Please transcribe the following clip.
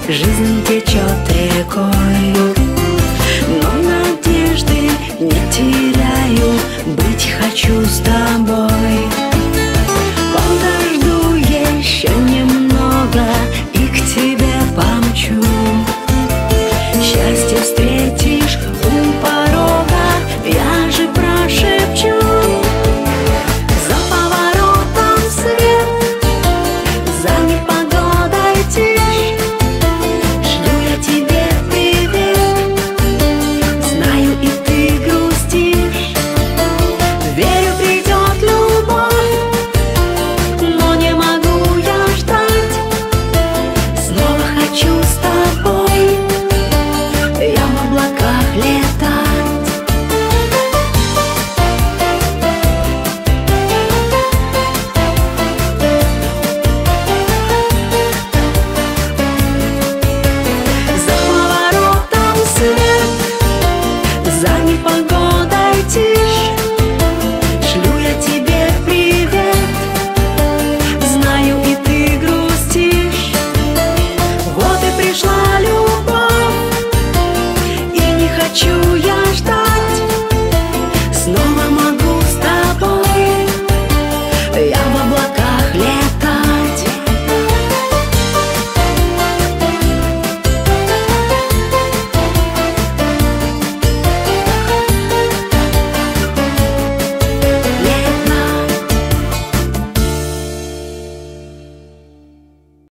жизнь течет рекой, но надежды не теряю, быть хочу с тобой. Подожду еще немного и к тебе помчу. Счастье встретишь у порога, я же прошепчу. За поворотом свет, за непогодой тишь. Шлю я тебе привет, знаю, и ты грустишь. Верю, придет любовь, но не могу я ждать. Снова хочу с тобой, я в облаках летать. За поворотом свет, за непогодой